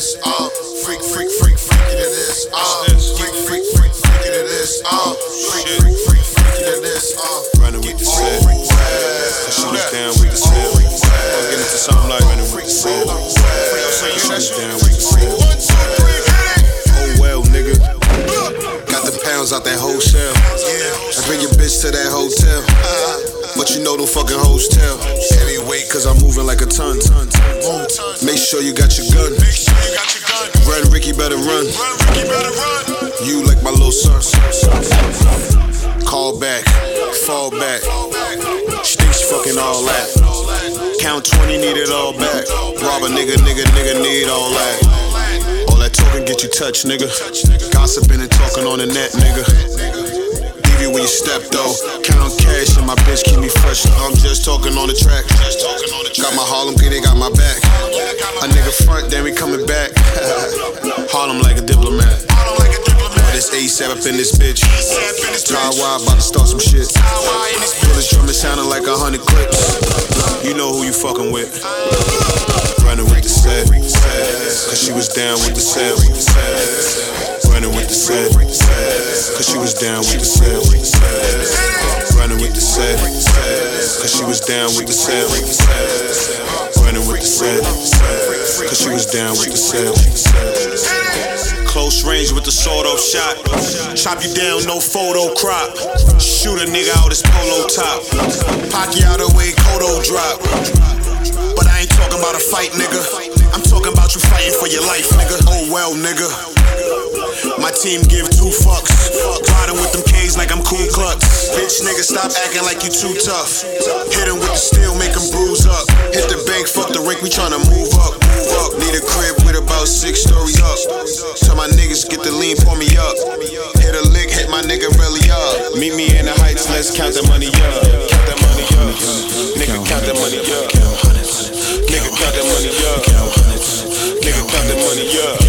this. Freak, freak, freak, freaky to this. Freak, freak, freak, freaky to this. Freak, freak, freak, freaky to this. Running with the set. Cause she was down with the set. I'm getting to something like running with the set. She was down with the set. Oh well, nigga. Got the pounds out that wholesale. I bring your bitch to that hotel. But you know them fucking hoes tell. Heavyweight cause I'm moving like a ton. Make sure you got your gun. Run, Ricky better run. You like my little son. Call back, fall back. She thinks she fucking all that. Count 20, need it all back. Rob a nigga, need all that. All that talking get you touched, nigga. Gossiping and talking on the net, nigga. Leave you when you step though. Count cash and my bitch keep me fresh. I'm just talking on the track. Got my Harlem, they got my back. A nigga front, then we coming back. Harlem like a diplomat. This ASAP up in this bitch. Taiwan about to start some shit. Feel this drum, it sounding like 100 clips. You know who you fucking with. Running with the set. Cause she was down with the set. Running with the set. Cause she was down with the set. Running with the set. Cause she was down with the set. Running with the set. Cause she was down with the set. Close range with the sawed-off shot. Chop you down, no photo crop. Shoot a nigga out his polo top. Pacquiao way, Kodo drop. But I ain't talking about a fight, nigga. I'm talking about you fighting for your life, nigga. Oh well, nigga. My team give 2 fucks. Riding with them K's like I'm Ku Klux. Bitch, nigga, stop acting like you too tough. Hit him with the steel, make him bruise up. Hit the bank, fuck the rink, we tryna move up. Need a crib with about 6 stories up. Tell my niggas get the lean, pour me up. Hit a lick, hit my nigga really up. Meet me in the heights, let's count the money up. Count that money up. Nigga, count that money up. Nigga, count that money up. Nigga, count that money up.